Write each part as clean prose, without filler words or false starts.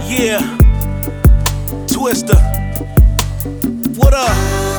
Yeah, Twister. What up?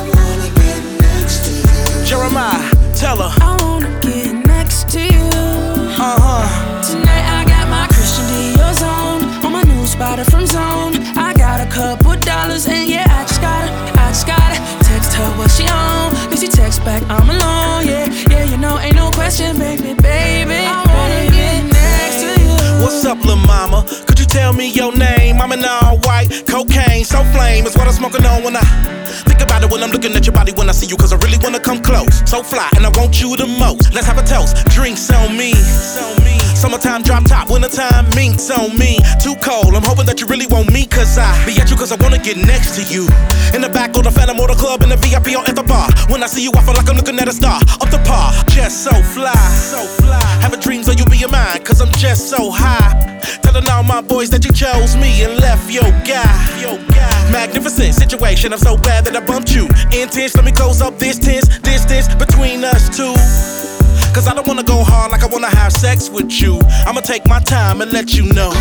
Jeremiah, tell her. I wanna get next to you. Tonight I got my Christian Dior's on my new spotter from Zone. I got a couple dollars and yeah, I just gotta text her what she on. Then she text back, I'm alone, yeah, you know, ain't no question, baby, I wanna get next to you. What's up, lil' mama? Could you tell me your name? I'm in all white, cocaine, so flame is what I'm smoking on when I think about it when I'm looking at your body when I see you. Cause I really wanna come close, so fly, and I want you the most. Let's have a toast, drinks on me. Summertime drop top, wintertime minks on me. Too cold, I'm hoping that you really want me. Cause I be at you cause I wanna get next to you. In the back of the Phantom Motor Club, in the VIP or at the bar. When I see you, I feel like I'm looking at a star. Up the par, just so fly. Having dreams of you being mine, cause I'm just so high. Telling all my boys that you chose me and left your guy. Magnificent situation, I'm so glad that I bumped you. Intense, let me close up this distance between us two. Cause I don't wanna go hard like I wanna have sex with you. I'ma take my time and let you know.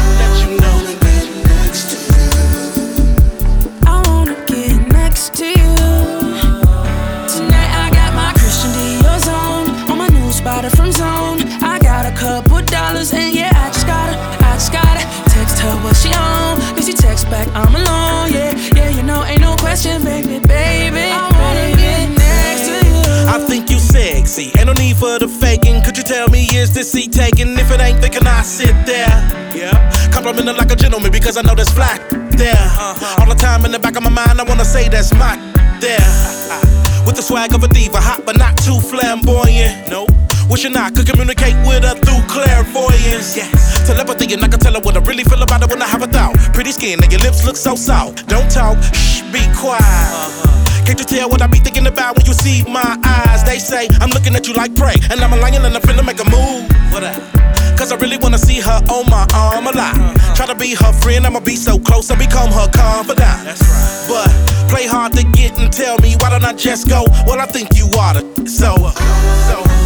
I wanna get next to you. Tonight I got my Christian Dior's on my new spotter from Zone. I got a couple dollars and yeah, I just gotta text her what she on. Then she text back, I'm alone, yeah, you know, ain't no question, baby, I wanna get next to you. I think you sexy, ain't no need for the faking. Could you tell me, is this seat taken? If it ain't, then can I sit there? Yeah. Complimenting like a gentleman because I know there's flat there. All the time in the back of my mind, I wanna say that's my there. With the swag of a diva, hot but not too flamboyant. Nope. Wishing I could communicate with her through clairvoyance. Yes. Telepathy, and I can tell her what I really feel about her when I have a thought. Pretty skin and your lips look so soft. Don't talk, shh, be quiet. Can't you tell what I be thinking about when you see my eyes? They say I'm looking at you like prey, and I'm a lion and I'm finna make a move. What up? Cause I really wanna see her on my arm a lot. Try to be her friend, I'ma be so close, I become her confidant. That's right. But play hard to get and tell me, why don't I just go? Well, I think you oughta. So